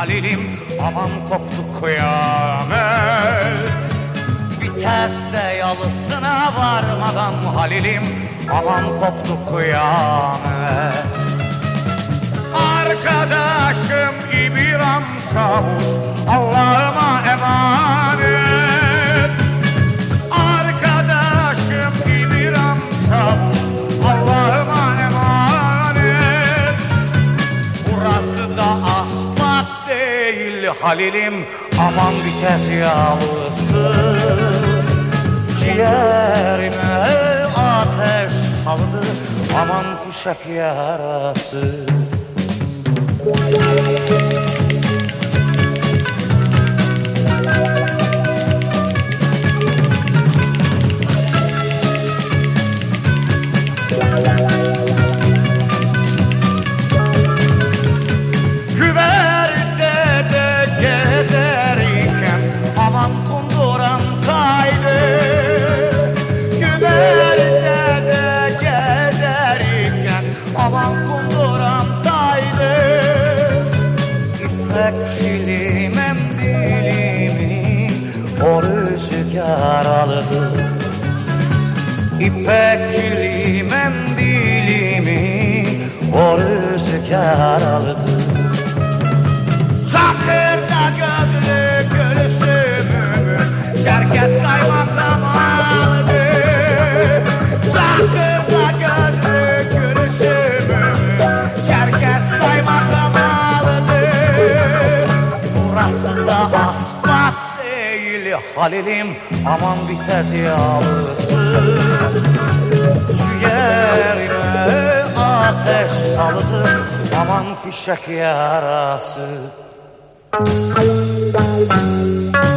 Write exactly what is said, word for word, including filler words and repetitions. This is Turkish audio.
Halilim, aman koptu kıyamet. Viteste yalısına varmadan Halilim, aman koptu kıyamet. Arkadaşım İbrahim Çavuş, Allah'ıma emanet. Arkadaşım İbrahim Çavuş, Allah'ıma emanet. Burası da asfalt değil Halilim, aman vites yağlısı. Ciğerime ateş saldı, aman fişek yarası. Güverte de gezerken aman kunduran kaydı. Güverte de gezerken aman kunduran kaydı. İpekçili mendilimi o rüzgar aldı. İpekçili mendilimi o rüzgar aldı. Çakırda gözlü gülüşümü Çerkez kaymaklamadı. Çakırda gözlü gülüşümü Çerkez kaymaklamadı. Burası da asfalt değil Halilim, aman vites yağlısı. Ciğerime ateş saldı, aman fişek yarası.